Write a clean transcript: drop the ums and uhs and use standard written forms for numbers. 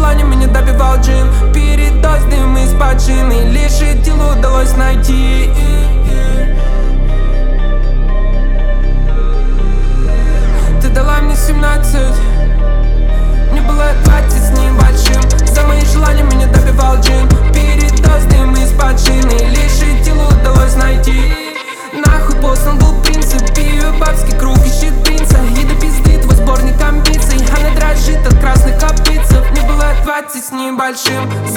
желаниями не добивал джин. Передоз, дым из поджины, лишь идилу удалось найти. Ты дала мне 17, мне было 20 с небольшим. За мои желания меня добивал джин. Передоз, дым из поджины, лишь идилу удалось найти. Нахуй послан был принцип, пью бабский круг, ищет принца. И до пизды твой сборник амбиций, она дрожит от красных копытцев. Мне было 20 с небольшим.